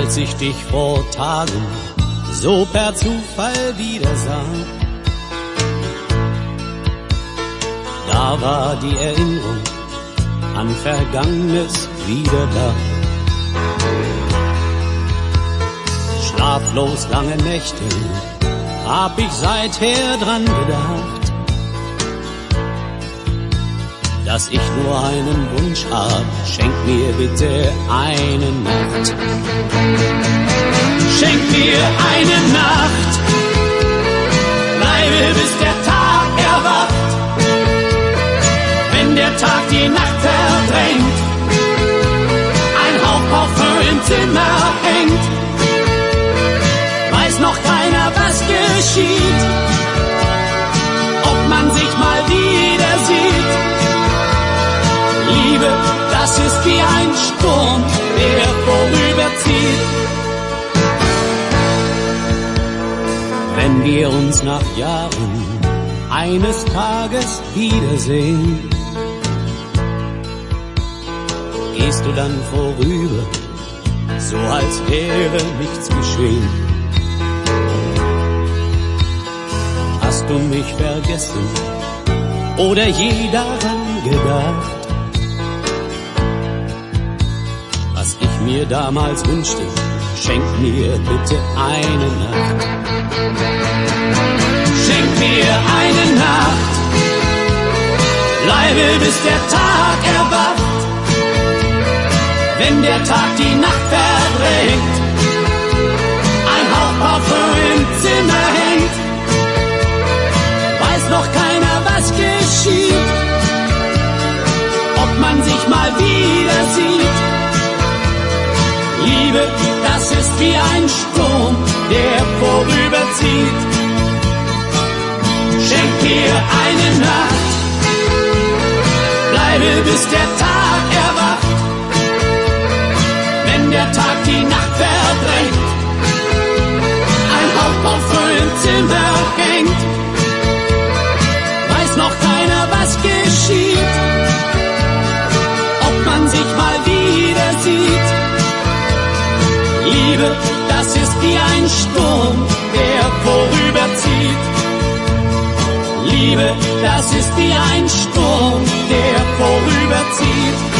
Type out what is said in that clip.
als ich dich vor Tagen so per Zufall wiedersah. Da war die Erinnerung an Vergangenes wieder da. Schlaflos lange Nächte hab ich seither dran gedacht, dass ich nur einen Wunsch hab, schenk mir bitte eine Nacht. Schenk mir eine Nacht, bleibe bis der Tag erwacht. Wenn der Tag die Nacht verdrängt, ein Hauch Parfum im Zimmer hängt, weiß noch keiner, was geschieht, ob man sich mal wieder sieht. Liebe, das ist wie ein Sturm, der vorüberzieht. Wenn wir uns nach Jahren eines Tages wiedersehen, gehst du dann vorüber, so als wäre nichts geschehen. Hast du mich vergessen oder je daran gedacht, was ich mir damals wünschte, schenk mir bitte eine Nacht. Schenk mir eine Nacht, bleibe bis der Tag erwacht. Wenn der Tag die Nacht verdrängt, ein Hauch Parfum im Zimmer hängt, weiß noch keiner, was geschieht, ob man sich mal wieder sieht. Liebe, das ist wie ein Sturm, der vorüberzieht. Schenk mir eine Nacht, bleibe bis der Tag erwacht. Wenn der Tag die Nacht verdrängt, ein Hauch Parfum im Zimmer hängt, weiß noch keiner, was geschieht, ob man sich mal wieder sieht. Liebe, das ist wie ein Sturm, der vorüberzieht. Liebe, das ist wie ein Sturm, der vorüberzieht.